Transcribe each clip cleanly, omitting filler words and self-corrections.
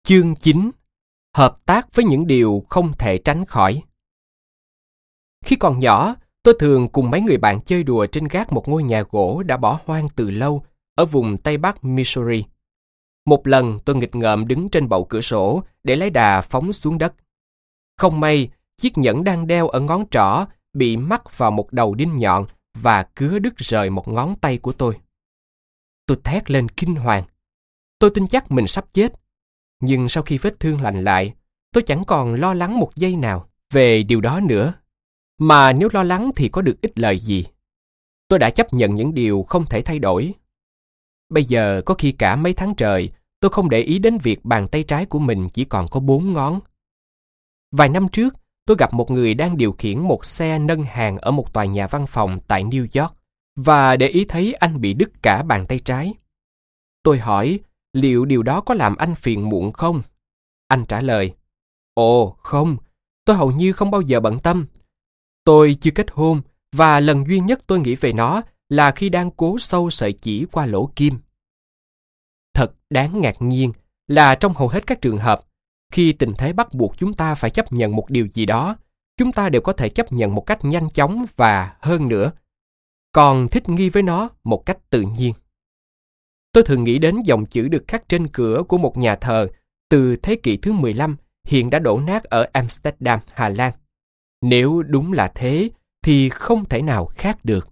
Chương 9. Hợp tác với những điều không thể tránh khỏi. Khi còn nhỏ, tôi thường cùng mấy người bạn chơi đùa trên gác một ngôi nhà gỗ đã bỏ hoang từ lâu ở vùng Tây Bắc Missouri. Một lần tôi nghịch ngợm đứng trên bậu cửa sổ để lấy đà phóng xuống đất. Không may, chiếc nhẫn đang đeo ở ngón trỏ bị mắc vào một đầu đinh nhọn và cứa đứt rời một ngón tay của tôi. Tôi thét lên kinh hoàng. Tôi tin chắc mình sắp chết. Nhưng sau khi vết thương lành lại, tôi chẳng còn lo lắng một giây nào về điều đó nữa. Mà nếu lo lắng thì có được ích lợi gì? Tôi đã chấp nhận những điều không thể thay đổi. Bây giờ có khi cả mấy tháng trời, tôi không để ý đến việc bàn tay trái của mình chỉ còn có 4 ngón. Vài năm trước, tôi gặp một người đang điều khiển một xe nâng hàng ở một tòa nhà văn phòng tại New York và để ý thấy anh bị đứt cả bàn tay trái. Tôi hỏi, liệu điều đó có làm anh phiền muộn không? Anh trả lời, ồ không, tôi hầu như không bao giờ bận tâm. Tôi chưa kết hôn và lần duy nhất tôi nghĩ về nó là khi đang cố sâu sợi chỉ qua lỗ kim. Thật đáng ngạc nhiên là trong hầu hết các trường hợp, khi tình thế bắt buộc chúng ta phải chấp nhận một điều gì đó, chúng ta đều có thể chấp nhận một cách nhanh chóng và hơn nữa, còn thích nghi với nó một cách tự nhiên. Tôi thường nghĩ đến dòng chữ được khắc trên cửa của một nhà thờ từ thế kỷ thứ 15 hiện đã đổ nát ở Amsterdam, Hà Lan. Nếu đúng là thế, thì không thể nào khác được.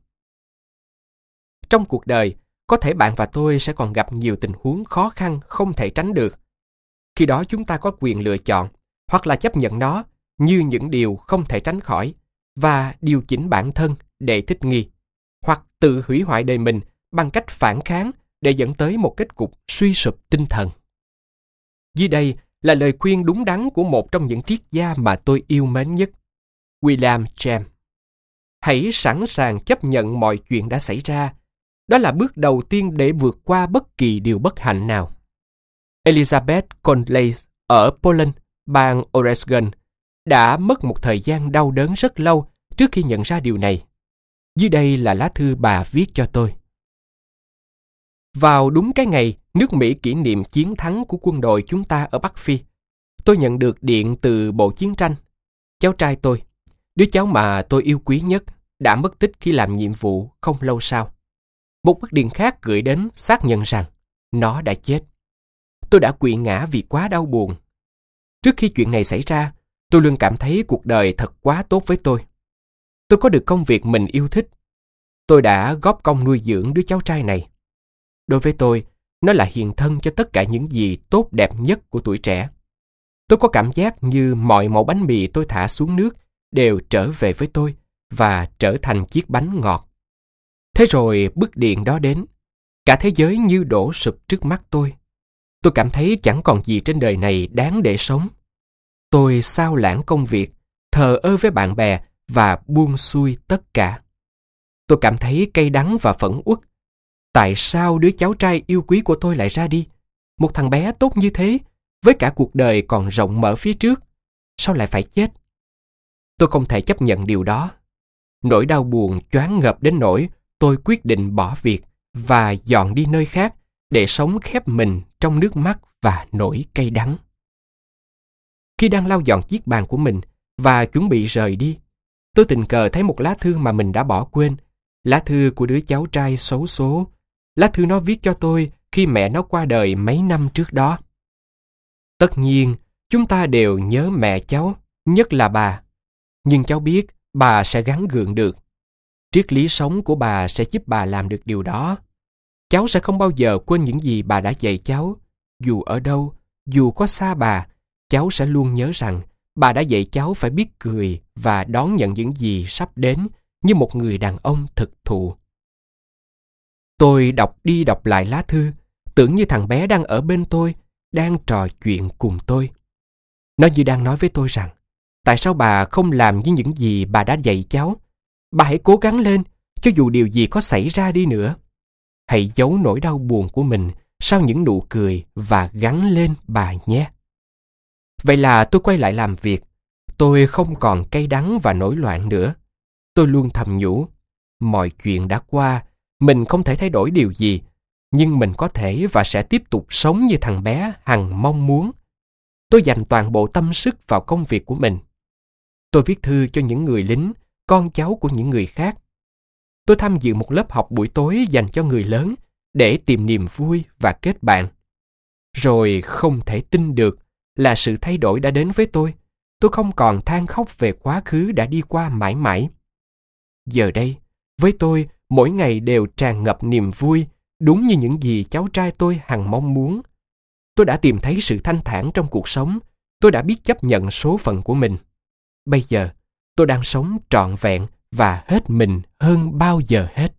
Trong cuộc đời, có thể bạn và tôi sẽ còn gặp nhiều tình huống khó khăn không thể tránh được. Khi đó chúng ta có quyền lựa chọn, hoặc là chấp nhận nó như những điều không thể tránh khỏi, và điều chỉnh bản thân để thích nghi, hoặc tự hủy hoại đời mình bằng cách phản kháng để dẫn tới một kết cục suy sụp tinh thần. Dưới đây là lời khuyên đúng đắn của một trong những triết gia mà tôi yêu mến nhất, William James. Hãy sẵn sàng chấp nhận mọi chuyện đã xảy ra. Đó là bước đầu tiên để vượt qua bất kỳ điều bất hạnh nào. Elizabeth Conley ở Poland, bang Oregon, đã mất một thời gian đau đớn rất lâu trước khi nhận ra điều này. Dưới đây là lá thư bà viết cho tôi. Vào đúng cái ngày nước Mỹ kỷ niệm chiến thắng của quân đội chúng ta ở Bắc Phi, tôi nhận được điện từ Bộ Chiến tranh. Cháu trai tôi, đứa cháu mà tôi yêu quý nhất, đã mất tích khi làm nhiệm vụ không lâu sau. Một bức điện khác gửi đến xác nhận rằng nó đã chết. Tôi đã quỵ ngã vì quá đau buồn. Trước khi chuyện này xảy ra, tôi luôn cảm thấy cuộc đời thật quá tốt với tôi. Tôi có được công việc mình yêu thích. Tôi đã góp công nuôi dưỡng đứa cháu trai này. Đối với tôi, nó là hiện thân cho tất cả những gì tốt đẹp nhất của tuổi trẻ. Tôi có cảm giác như mọi mẩu bánh mì tôi thả xuống nước đều trở về với tôi và trở thành chiếc bánh ngọt. Thế rồi bức điện đó đến. Cả thế giới như đổ sụp trước mắt tôi. Tôi cảm thấy chẳng còn gì trên đời này đáng để sống. Tôi xao lãng công việc, thờ ơ với bạn bè và buông xuôi tất cả. Tôi cảm thấy cay đắng và phẫn uất. Tại sao đứa cháu trai yêu quý của tôi lại ra đi? Một thằng bé tốt như thế, với cả cuộc đời còn rộng mở phía trước, sao lại phải chết? Tôi không thể chấp nhận điều đó. Nỗi đau buồn choáng ngợp đến nỗi tôi quyết định bỏ việc và dọn đi nơi khác để sống khép mình trong nước mắt và nỗi cay đắng. Khi đang lau dọn chiếc bàn của mình và chuẩn bị rời đi, tôi tình cờ thấy một lá thư mà mình đã bỏ quên, lá thư của đứa cháu trai xấu số. Lá thư nó viết cho tôi khi mẹ nó qua đời mấy năm trước đó. Tất nhiên, chúng ta đều nhớ mẹ cháu, nhất là bà. Nhưng cháu biết bà sẽ gắng gượng được. Triết lý sống của bà sẽ giúp bà làm được điều đó. Cháu sẽ không bao giờ quên những gì bà đã dạy cháu. Dù ở đâu, dù có xa bà, cháu sẽ luôn nhớ rằng bà đã dạy cháu phải biết cười và đón nhận những gì sắp đến như một người đàn ông thực thụ. Tôi đọc đi đọc lại lá thư, tưởng như thằng bé đang ở bên tôi, đang trò chuyện cùng tôi. Nó như đang nói với tôi rằng, tại sao bà không làm như những gì bà đã dạy cháu? Bà hãy cố gắng lên, cho dù điều gì có xảy ra đi nữa. Hãy giấu nỗi đau buồn của mình sau những nụ cười và gắng lên bà nhé. Vậy là tôi quay lại làm việc. Tôi không còn cay đắng và nổi loạn nữa. Tôi luôn thầm nhủ, mọi chuyện đã qua, mình không thể thay đổi điều gì, nhưng mình có thể và sẽ tiếp tục sống như thằng bé hằng mong muốn, Tôi dành toàn bộ tâm sức vào công việc của mình. Tôi viết thư cho những người lính, con cháu của những người khác. Tôi tham dự một lớp học buổi tối dành cho người lớn để tìm niềm vui và kết bạn. Rồi không thể tin được là sự thay đổi đã đến với tôi. Tôi không còn than khóc về quá khứ đã đi qua mãi mãi. Giờ đây, với tôi, mỗi ngày đều tràn ngập niềm vui, đúng như những gì cháu trai tôi hằng mong muốn. Tôi đã tìm thấy sự thanh thản trong cuộc sống. Tôi đã biết chấp nhận số phận của mình. Bây giờ, tôi đang sống trọn vẹn và hết mình hơn bao giờ hết.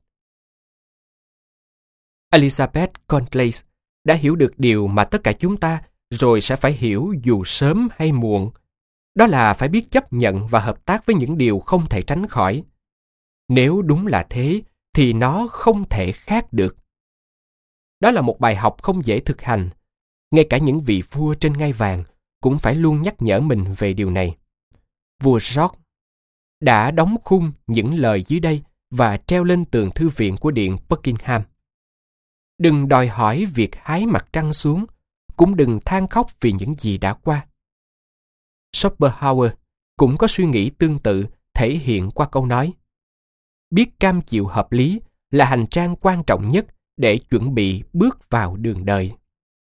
Elizabeth Conklin đã hiểu được điều mà tất cả chúng ta rồi sẽ phải hiểu dù sớm hay muộn. Đó là phải biết chấp nhận và hợp tác với những điều không thể tránh khỏi. Nếu đúng là thế, thì nó không thể khác được. Đó là một bài học không dễ thực hành. Ngay cả những vị vua trên ngai vàng cũng phải luôn nhắc nhở mình về điều này. Vua George đã đóng khung những lời dưới đây và treo lên tường thư viện của điện Buckingham. Đừng đòi hỏi việc hái mặt trăng xuống, cũng đừng than khóc vì những gì đã qua. Schopenhauer cũng có suy nghĩ tương tự thể hiện qua câu nói: biết cam chịu hợp lý là hành trang quan trọng nhất để chuẩn bị bước vào đường đời.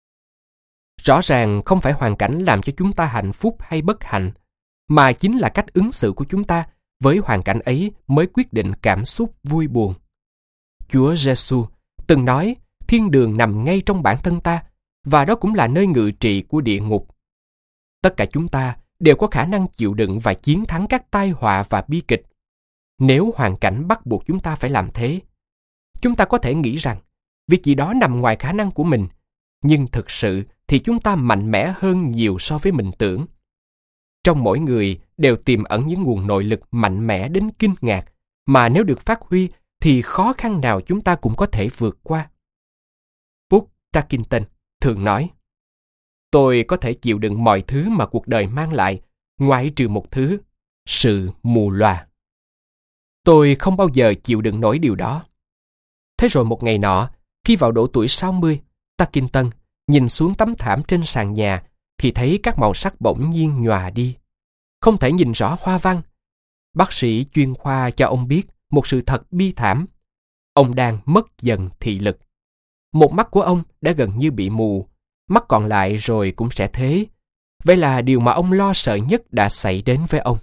Rõ ràng không phải hoàn cảnh làm cho chúng ta hạnh phúc hay bất hạnh, mà chính là cách ứng xử của chúng ta với hoàn cảnh ấy mới quyết định cảm xúc vui buồn. Chúa Giêsu từng nói thiên đường nằm ngay trong bản thân ta, và đó cũng là nơi ngự trị của địa ngục. Tất cả chúng ta đều có khả năng chịu đựng và chiến thắng các tai họa và bi kịch. Nếu hoàn cảnh bắt buộc chúng ta phải làm thế, chúng ta có thể nghĩ rằng việc gì đó nằm ngoài khả năng của mình, nhưng thực sự thì chúng ta mạnh mẽ hơn nhiều so với mình tưởng. Trong mỗi người đều tiềm ẩn những nguồn nội lực mạnh mẽ đến kinh ngạc, mà nếu được phát huy thì khó khăn nào chúng ta cũng có thể vượt qua. Booker Tarkington thường nói: tôi có thể chịu đựng mọi thứ mà cuộc đời mang lại, ngoại trừ một thứ, sự mù lòa. Tôi không bao giờ chịu đựng nổi điều đó. Thế rồi một ngày nọ, khi vào độ tuổi 60, Tarkington nhìn xuống tấm thảm trên sàn nhà thì thấy các màu sắc bỗng nhiên nhòa đi. Không thể nhìn rõ hoa văn. Bác sĩ chuyên khoa cho ông biết một sự thật bi thảm. Ông đang mất dần thị lực. Một mắt của ông đã gần như bị mù, mắt còn lại rồi cũng sẽ thế. Vậy là điều mà ông lo sợ nhất đã xảy đến với ông.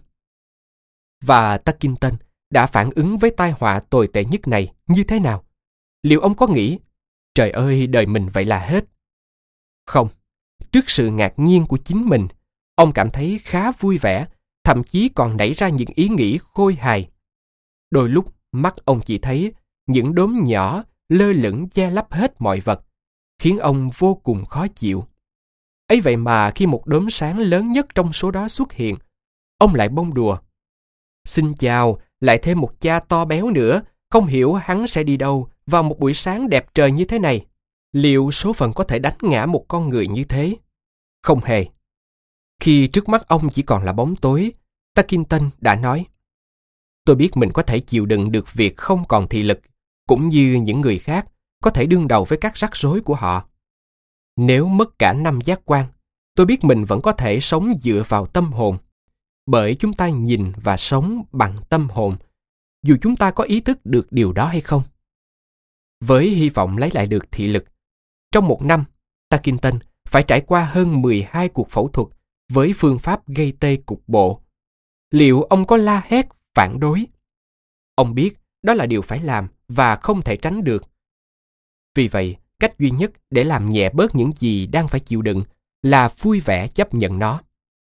Và Tarkington đã phản ứng với tai họa tồi tệ nhất này như thế nào? Liệu ông có nghĩ, trời ơi, đời mình vậy là hết? Không, trước sự ngạc nhiên của chính mình, ông cảm thấy khá vui vẻ, thậm chí còn nảy ra những ý nghĩ khôi hài. Đôi lúc mắt ông chỉ thấy những đốm nhỏ lơ lửng che lấp hết mọi vật, khiến ông vô cùng khó chịu. Ấy vậy mà khi một đốm sáng lớn nhất trong số đó xuất hiện, ông lại bông đùa: xin chào, lại thêm một cha to béo nữa, không hiểu hắn sẽ đi đâu vào một buổi sáng đẹp trời như thế này. Liệu số phận có thể đánh ngã một con người như thế? Không hề. Khi trước mắt ông chỉ còn là bóng tối, Tarkington đã nói: tôi biết mình có thể chịu đựng được việc không còn thị lực, cũng như những người khác có thể đương đầu với các rắc rối của họ. Nếu mất cả 5 giác quan, tôi biết mình vẫn có thể sống dựa vào tâm hồn, bởi chúng ta nhìn và sống bằng tâm hồn, dù chúng ta có ý thức được điều đó hay không. Với hy vọng lấy lại được thị lực, trong một năm, Tarkington phải trải qua hơn 12 cuộc phẫu thuật với phương pháp gây tê cục bộ. Liệu ông có la hét, phản đối? Ông biết đó là điều phải làm và không thể tránh được. Vì vậy, cách duy nhất để làm nhẹ bớt những gì đang phải chịu đựng là vui vẻ chấp nhận nó.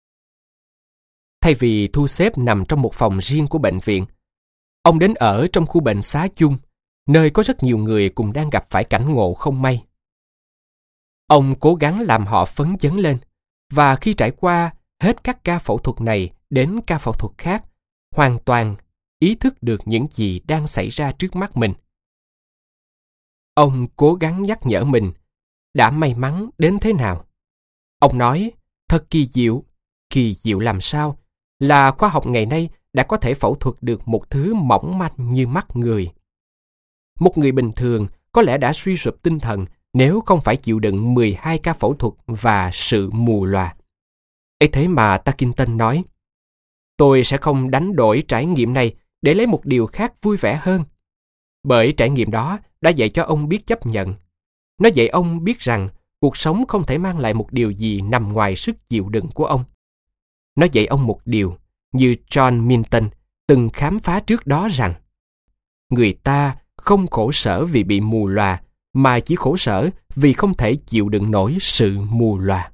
Thay vì thu xếp nằm trong một phòng riêng của bệnh viện, ông đến ở trong khu bệnh xá chung, nơi có rất nhiều người cùng đang gặp phải cảnh ngộ không may. Ông cố gắng làm họ phấn chấn lên, và khi trải qua hết các ca phẫu thuật này đến ca phẫu thuật khác, hoàn toàn ý thức được những gì đang xảy ra trước mắt mình. Ông cố gắng nhắc nhở mình đã may mắn đến thế nào. Ông nói, thật kỳ diệu làm sao, là khoa học ngày nay đã có thể phẫu thuật được một thứ mỏng manh như mắt người. Một người bình thường có lẽ đã suy sụp tinh thần nếu không phải chịu đựng 12 ca phẫu thuật và sự mù lòa. Ấy thế mà Tarkington nói, tôi sẽ không đánh đổi trải nghiệm này để lấy một điều khác vui vẻ hơn. Bởi trải nghiệm đó đã dạy cho ông biết chấp nhận. Nó dạy ông biết rằng cuộc sống không thể mang lại một điều gì nằm ngoài sức chịu đựng của ông. Nó dạy ông một điều, như John Milton từng khám phá trước đó rằng người ta không khổ sở vì bị mù lòa, mà chỉ khổ sở vì không thể chịu đựng nổi sự mù lòa.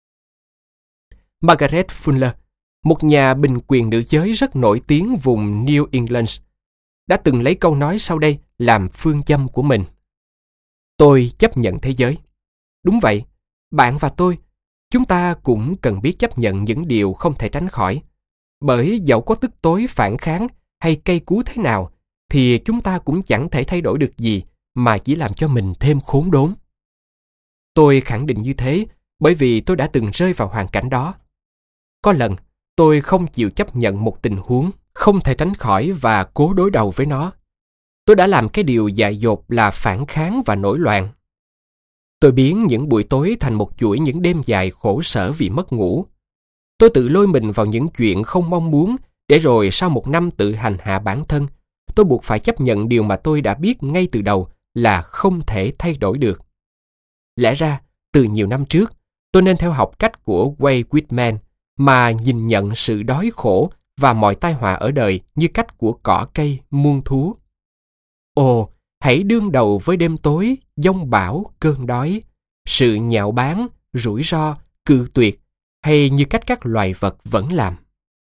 Margaret Fuller, một nhà bình quyền nữ giới rất nổi tiếng vùng New England, đã từng lấy câu nói sau đây làm phương châm của mình. Tôi chấp nhận thế giới. Đúng vậy, bạn và tôi, chúng ta cũng cần biết chấp nhận những điều không thể tránh khỏi. Bởi dẫu có tức tối phản kháng hay cay cú thế nào, thì chúng ta cũng chẳng thể thay đổi được gì mà chỉ làm cho mình thêm khốn đốn. Tôi khẳng định như thế bởi vì tôi đã từng rơi vào hoàn cảnh đó. Có lần, tôi không chịu chấp nhận một tình huống không thể tránh khỏi và cố đối đầu với nó. Tôi đã làm cái điều dại dột là phản kháng và nổi loạn. Tôi biến những buổi tối thành một chuỗi những đêm dài khổ sở vì mất ngủ. Tôi tự lôi mình vào những chuyện không mong muốn, để rồi sau một năm tự hành hạ bản thân, tôi buộc phải chấp nhận điều mà tôi đã biết ngay từ đầu là không thể thay đổi được. Lẽ ra, từ nhiều năm trước, tôi nên theo học cách của Walt Whitman mà nhìn nhận sự đói khổ và mọi tai họa ở đời như cách của cỏ cây, muôn thú. Ồ, hãy đương đầu với đêm tối, giông bão, cơn đói, sự nhạo báng, rủi ro, cự tuyệt, hay như cách các loài vật vẫn làm.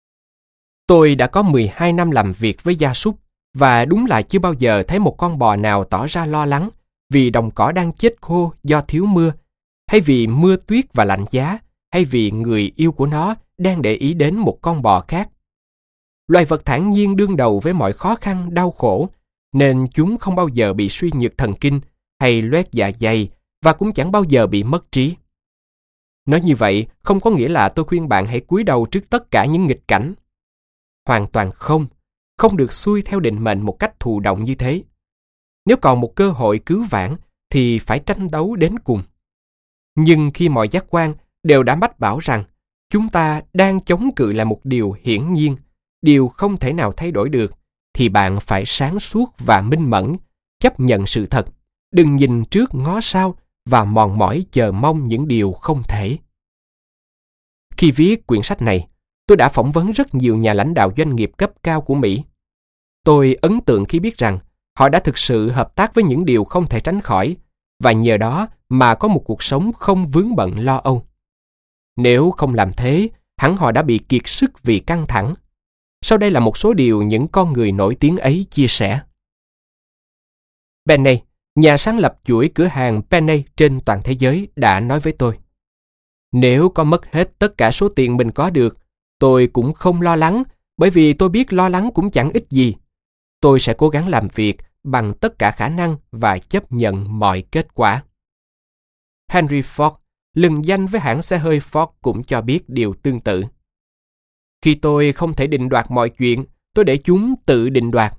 Tôi đã có 12 năm làm việc với gia súc, và đúng là chưa bao giờ thấy một con bò nào tỏ ra lo lắng vì đồng cỏ đang chết khô do thiếu mưa, hay vì mưa tuyết và lạnh giá, hay vì người yêu của nó đang để ý đến một con bò khác. Loài vật thản nhiên đương đầu với mọi khó khăn, đau khổ, nên chúng không bao giờ bị suy nhược thần kinh hay loét dạ dày, và cũng chẳng bao giờ bị mất trí. Nói như vậy không có nghĩa là tôi khuyên bạn hãy cúi đầu trước tất cả những nghịch cảnh. Hoàn toàn không được xuôi theo định mệnh một cách thụ động như thế. Nếu còn một cơ hội cứu vãn thì phải tranh đấu đến cùng. Nhưng khi mọi giác quan đều đã mách bảo rằng chúng ta đang chống cự lại một điều hiển nhiên, điều không thể nào thay đổi được, thì bạn phải sáng suốt và minh mẫn, chấp nhận sự thật, đừng nhìn trước ngó sau và mòn mỏi chờ mong những điều không thể. Khi viết quyển sách này, tôi đã phỏng vấn rất nhiều nhà lãnh đạo doanh nghiệp cấp cao của Mỹ. Tôi ấn tượng khi biết rằng họ đã thực sự hợp tác với những điều không thể tránh khỏi, và nhờ đó mà có một cuộc sống không vướng bận lo âu. Nếu không làm thế, hẳn họ đã bị kiệt sức vì căng thẳng. Sau đây là một số điều những con người nổi tiếng ấy chia sẻ. Penney, nhà sáng lập chuỗi cửa hàng Penney trên toàn thế giới, đã nói với tôi: nếu có mất hết tất cả số tiền mình có được, tôi cũng không lo lắng, bởi vì tôi biết lo lắng cũng chẳng ích gì. Tôi sẽ cố gắng làm việc bằng tất cả khả năng và chấp nhận mọi kết quả. Henry Ford, lừng danh với hãng xe hơi Ford, cũng cho biết điều tương tự. Khi tôi không thể định đoạt mọi chuyện, tôi để chúng tự định đoạt.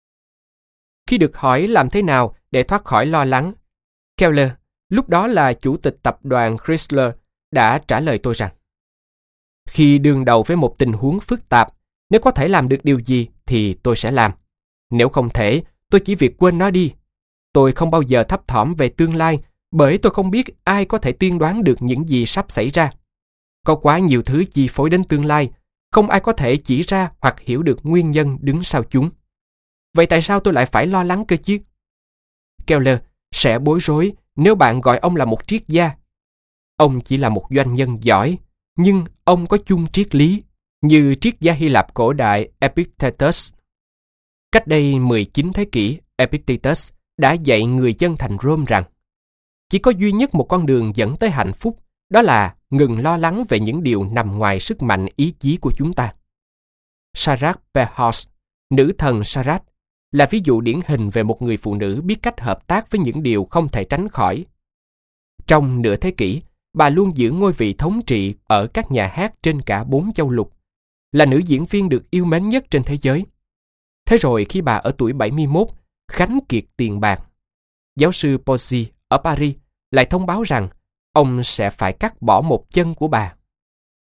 Khi được hỏi làm thế nào để thoát khỏi lo lắng, Keller, lúc đó là chủ tịch tập đoàn Chrysler, đã trả lời tôi rằng: khi đương đầu với một tình huống phức tạp, nếu có thể làm được điều gì thì tôi sẽ làm. Nếu không thể, tôi chỉ việc quên nó đi. Tôi không bao giờ thấp thỏm về tương lai, bởi tôi không biết ai có thể tiên đoán được những gì sắp xảy ra. Có quá nhiều thứ chi phối đến tương lai, không ai có thể chỉ ra hoặc hiểu được nguyên nhân đứng sau chúng. Vậy tại sao tôi lại phải lo lắng cơ chứ? Keller sẽ bối rối nếu bạn gọi ông là một triết gia. Ông chỉ là một doanh nhân giỏi, nhưng ông có chung triết lý, như triết gia Hy Lạp cổ đại Epictetus. Cách đây 19 thế kỷ, Epictetus đã dạy người dân thành Rome rằng chỉ có duy nhất một con đường dẫn tới hạnh phúc, đó là ngừng lo lắng về những điều nằm ngoài sức mạnh ý chí của chúng ta. Sarah Perhaus, nữ thần Sarah, là ví dụ điển hình về một người phụ nữ biết cách hợp tác với những điều không thể tránh khỏi. Trong nửa thế kỷ, bà luôn giữ ngôi vị thống trị ở các nhà hát trên cả 4 châu lục, là nữ diễn viên được yêu mến nhất trên thế giới. Thế rồi khi bà ở tuổi 71, khánh kiệt tiền bạc, giáo sư Pozzi ở Paris lại thông báo rằng ông sẽ phải cắt bỏ một chân của bà.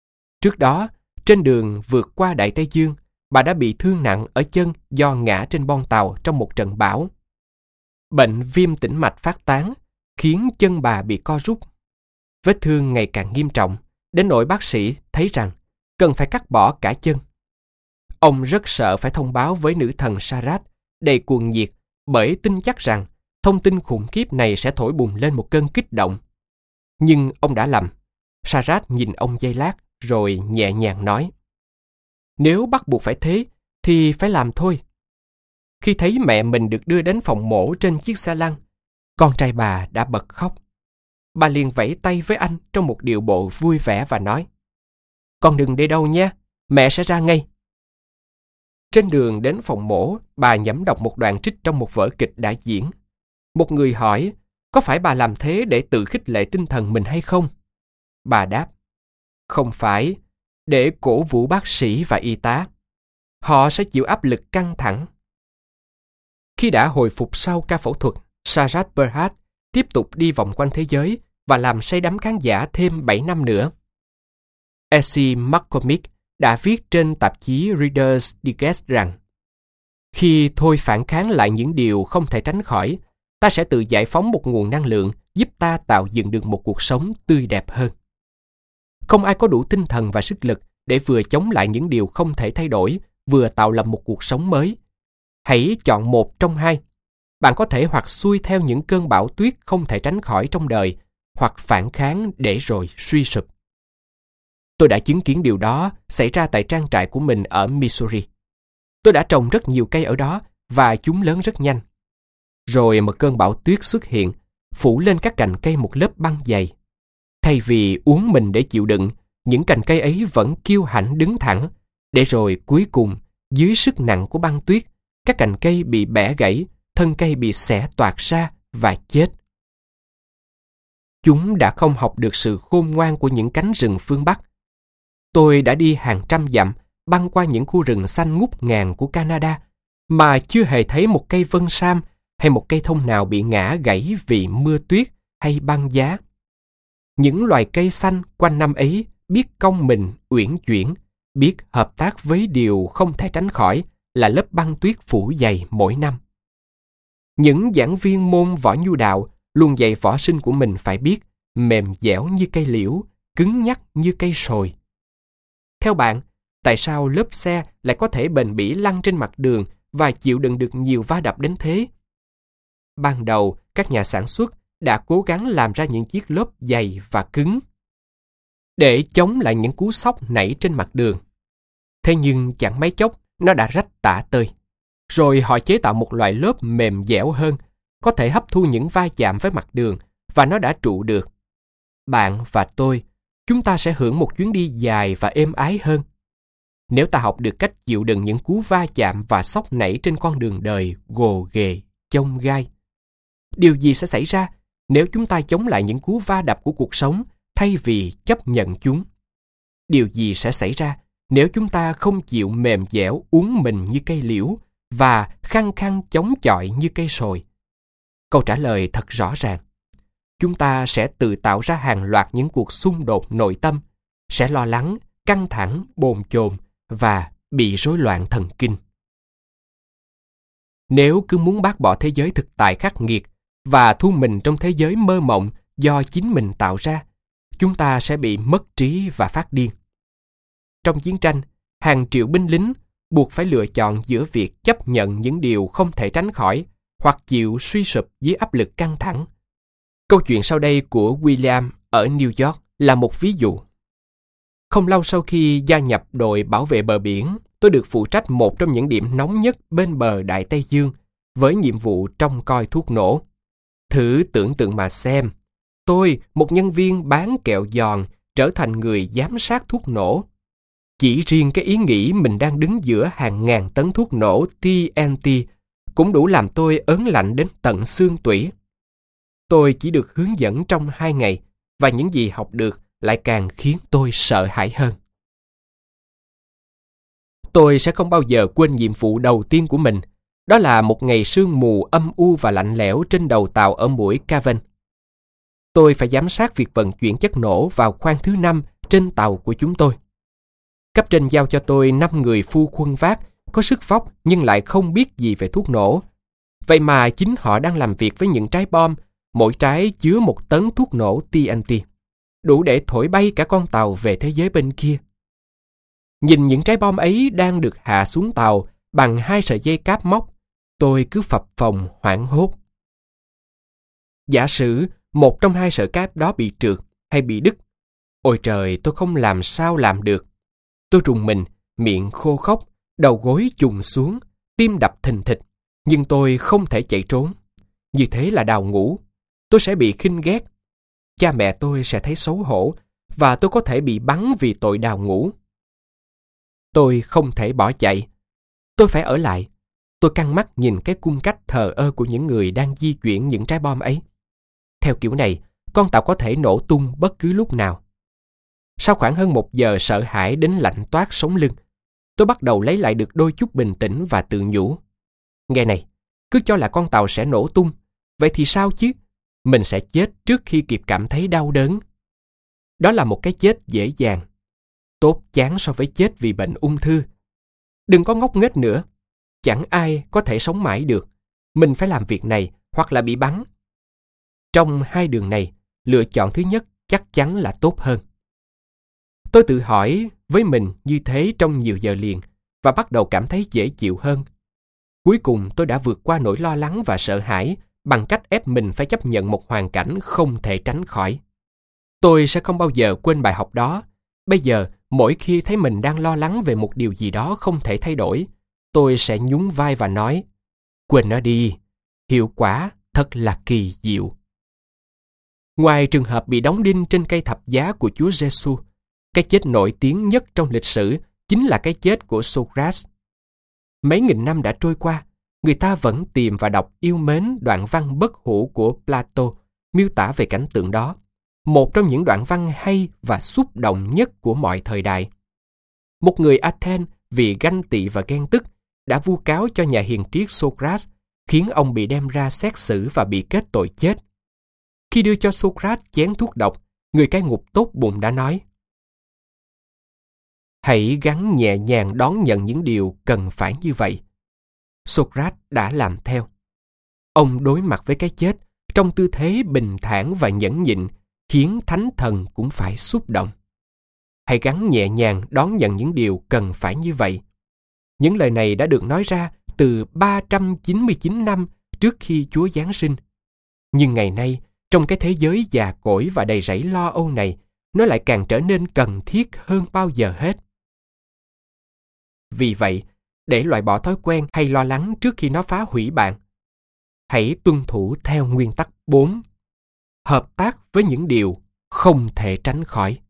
Trước đó, trên đường vượt qua Đại Tây Dương, bà đã bị thương nặng ở chân do ngã trên bon tàu trong một trận bão. Bệnh viêm tĩnh mạch phát tán, khiến chân bà bị co rút. Vết thương ngày càng nghiêm trọng, đến nỗi bác sĩ thấy rằng cần phải cắt bỏ cả chân. Ông rất sợ phải thông báo với nữ thần Sarat, đầy cuồng nhiệt, bởi tin chắc rằng thông tin khủng khiếp này sẽ thổi bùng lên một cơn kích động. Nhưng ông đã lầm. Sarat nhìn ông giây lát, rồi nhẹ nhàng nói: "Nếu bắt buộc phải thế, thì phải làm thôi." Khi thấy mẹ mình được đưa đến phòng mổ trên chiếc xe lăn, con trai bà đã bật khóc. Bà liền vẫy tay với anh trong một điệu bộ vui vẻ và nói: "Con đừng đi đâu nha, mẹ sẽ ra ngay." Trên đường đến phòng mổ, bà nhẩm đọc một đoạn trích trong một vở kịch đã diễn. Một người hỏi, có phải bà làm thế để tự khích lệ tinh thần mình hay không? Bà đáp: "Không phải, để cổ vũ bác sĩ và y tá. Họ sẽ chịu áp lực căng thẳng." Khi đã hồi phục sau ca phẫu thuật, Sarat Berhat tiếp tục đi vòng quanh thế giới và làm say đắm khán giả thêm 7 năm nữa. Essie McCormick đã viết trên tạp chí Reader's Digest rằng: "Khi thôi phản kháng lại những điều không thể tránh khỏi, ta sẽ tự giải phóng một nguồn năng lượng giúp ta tạo dựng được một cuộc sống tươi đẹp hơn." Không ai có đủ tinh thần và sức lực để vừa chống lại những điều không thể thay đổi, vừa tạo lập một cuộc sống mới. Hãy chọn một trong hai. Bạn có thể hoặc xuôi theo những cơn bão tuyết không thể tránh khỏi trong đời, hoặc phản kháng để rồi suy sụp. Tôi đã chứng kiến điều đó xảy ra tại trang trại của mình ở Missouri. Tôi đã trồng rất nhiều cây ở đó và chúng lớn rất nhanh. Rồi một cơn bão tuyết xuất hiện, phủ lên các cành cây một lớp băng dày. Thay vì uốn mình để chịu đựng, những cành cây ấy vẫn kiêu hãnh đứng thẳng, để rồi cuối cùng, dưới sức nặng của băng tuyết, các cành cây bị bẻ gãy, thân cây bị xẻ toạc ra và chết. Chúng đã không học được sự khôn ngoan của những cánh rừng phương Bắc. Tôi đã đi hàng trăm dặm, băng qua những khu rừng xanh ngút ngàn của Canada, mà chưa hề thấy một cây vân sam hay một cây thông nào bị ngã gãy vì mưa tuyết hay băng giá. Những loài cây xanh quanh năm ấy biết cong mình uyển chuyển, biết hợp tác với điều không thể tránh khỏi là lớp băng tuyết phủ dày mỗi năm. Những giảng viên môn võ nhu đạo luôn dạy võ sinh của mình phải biết mềm dẻo như cây liễu, cứng nhắc như cây sồi. Theo bạn, tại sao lớp xe lại có thể bền bỉ lăn trên mặt đường và chịu đựng được nhiều va đập đến thế? Ban đầu, các nhà sản xuất đã cố gắng làm ra những chiếc lốp dày và cứng để chống lại những cú sốc nảy trên mặt đường. Thế nhưng chẳng mấy chốc, nó đã rách tả tơi. Rồi họ chế tạo một loại lốp mềm dẻo hơn, có thể hấp thu những va chạm với mặt đường, và nó đã trụ được. Bạn và tôi, chúng ta sẽ hưởng một chuyến đi dài và êm ái hơn. Nếu ta học được cách chịu đựng những cú va chạm và sốc nảy trên con đường đời gồ ghề, chông gai. Điều gì sẽ xảy ra nếu chúng ta chống lại những cú va đập của cuộc sống thay vì chấp nhận chúng? Điều gì sẽ xảy ra nếu chúng ta không chịu mềm dẻo uốn mình như cây liễu và khăng khăng chống chọi như cây sồi? Câu trả lời thật rõ ràng. Chúng ta sẽ tự tạo ra hàng loạt những cuộc xung đột nội tâm, sẽ lo lắng, căng thẳng, bồn chồn và bị rối loạn thần kinh. Nếu cứ muốn bác bỏ thế giới thực tại khắc nghiệt và thu mình trong thế giới mơ mộng do chính mình tạo ra, chúng ta sẽ bị mất trí và phát điên. Trong chiến tranh, hàng triệu binh lính buộc phải lựa chọn giữa việc chấp nhận những điều không thể tránh khỏi hoặc chịu suy sụp dưới áp lực căng thẳng. Câu chuyện sau đây của William ở New York là một ví dụ. Không lâu sau khi gia nhập đội bảo vệ bờ biển, tôi được phụ trách một trong những điểm nóng nhất bên bờ Đại Tây Dương với nhiệm vụ trông coi thuốc nổ. Thử tưởng tượng mà xem, tôi, một nhân viên bán kẹo giòn, trở thành người giám sát thuốc nổ. Chỉ riêng cái ý nghĩ mình đang đứng giữa hàng ngàn tấn thuốc nổ TNT cũng đủ làm tôi ớn lạnh đến tận xương tủy. Tôi chỉ được hướng dẫn trong 2 ngày, và những gì học được lại càng khiến tôi sợ hãi hơn. Tôi sẽ không bao giờ quên nhiệm vụ đầu tiên của mình. Đó là một ngày sương mù âm u và lạnh lẽo trên đầu tàu ở mũi Cavan. Tôi phải giám sát việc vận chuyển chất nổ vào khoang thứ 5 trên tàu của chúng tôi. Cấp trên giao cho tôi 5 người phu khuân vác, có sức vóc nhưng lại không biết gì về thuốc nổ. Vậy mà chính họ đang làm việc với những trái bom, mỗi trái chứa 1 tấn thuốc nổ TNT, đủ để thổi bay cả con tàu về thế giới bên kia. Nhìn những trái bom ấy đang được hạ xuống tàu bằng 2 sợi dây cáp móc, tôi cứ phập phồng hoảng hốt. Giả sử một trong 2 sợi cáp đó bị trượt hay bị đứt, ôi trời, tôi không làm sao làm được. Tôi rùng mình, miệng khô khốc, đầu gối chùng xuống, tim đập thình thịch, nhưng tôi không thể chạy trốn. Như thế là đào ngũ. Tôi sẽ bị khinh ghét. Cha mẹ tôi sẽ thấy xấu hổ, và tôi có thể bị bắn vì tội đào ngũ. Tôi không thể bỏ chạy. Tôi phải ở lại. Tôi căng mắt nhìn cái cung cách thờ ơ của những người đang di chuyển những trái bom ấy. Theo kiểu này, con tàu có thể nổ tung bất cứ lúc nào. Sau khoảng hơn 1 giờ sợ hãi đến lạnh toát sống lưng, tôi bắt đầu lấy lại được đôi chút bình tĩnh và tự nhủ. Nghe này, cứ cho là con tàu sẽ nổ tung, vậy thì sao chứ? Mình sẽ chết trước khi kịp cảm thấy đau đớn. Đó là một cái chết dễ dàng, tốt chán so với chết vì bệnh ung thư. Đừng có ngốc nghếch nữa. Chẳng ai có thể sống mãi được. Mình phải làm việc này hoặc là bị bắn. Trong 2 đường này, lựa chọn thứ nhất chắc chắn là tốt hơn. Tôi tự hỏi với mình như thế trong nhiều giờ liền và bắt đầu cảm thấy dễ chịu hơn. Cuối cùng tôi đã vượt qua nỗi lo lắng và sợ hãi bằng cách ép mình phải chấp nhận một hoàn cảnh không thể tránh khỏi. Tôi sẽ không bao giờ quên bài học đó. Bây giờ, mỗi khi thấy mình đang lo lắng về một điều gì đó không thể thay đổi, tôi sẽ nhún vai và nói, quên nó đi, hiệu quả thật là kỳ diệu. Ngoài trường hợp bị đóng đinh trên cây thập giá của Chúa Giêsu, cái chết nổi tiếng nhất trong lịch sử chính là cái chết của Socrates. Mấy nghìn năm đã trôi qua, người ta vẫn tìm và đọc yêu mến đoạn văn bất hủ của Plato miêu tả về cảnh tượng đó, một trong những đoạn văn hay và xúc động nhất của mọi thời đại. Một người Athens vì ganh tị và ghen tức đã vu cáo cho nhà hiền triết Socrates, khiến ông bị đem ra xét xử và bị kết tội chết. Khi đưa cho Socrates chén thuốc độc, người cai ngục tốt bụng đã nói, hãy gắng nhẹ nhàng đón nhận những điều cần phải như vậy. Socrates đã làm theo. Ông đối mặt với cái chết trong tư thế bình thản và nhẫn nhịn, khiến thánh thần cũng phải xúc động. Hãy gắng nhẹ nhàng đón nhận những điều cần phải như vậy. Những lời này đã được nói ra từ 399 năm trước khi Chúa Giáng sinh. Nhưng ngày nay, trong cái thế giới già cỗi và đầy rẫy lo âu này, nó lại càng trở nên cần thiết hơn bao giờ hết. Vì vậy, để loại bỏ thói quen hay lo lắng trước khi nó phá hủy bạn, hãy tuân thủ theo nguyên tắc 4. Hợp tác với những điều không thể tránh khỏi.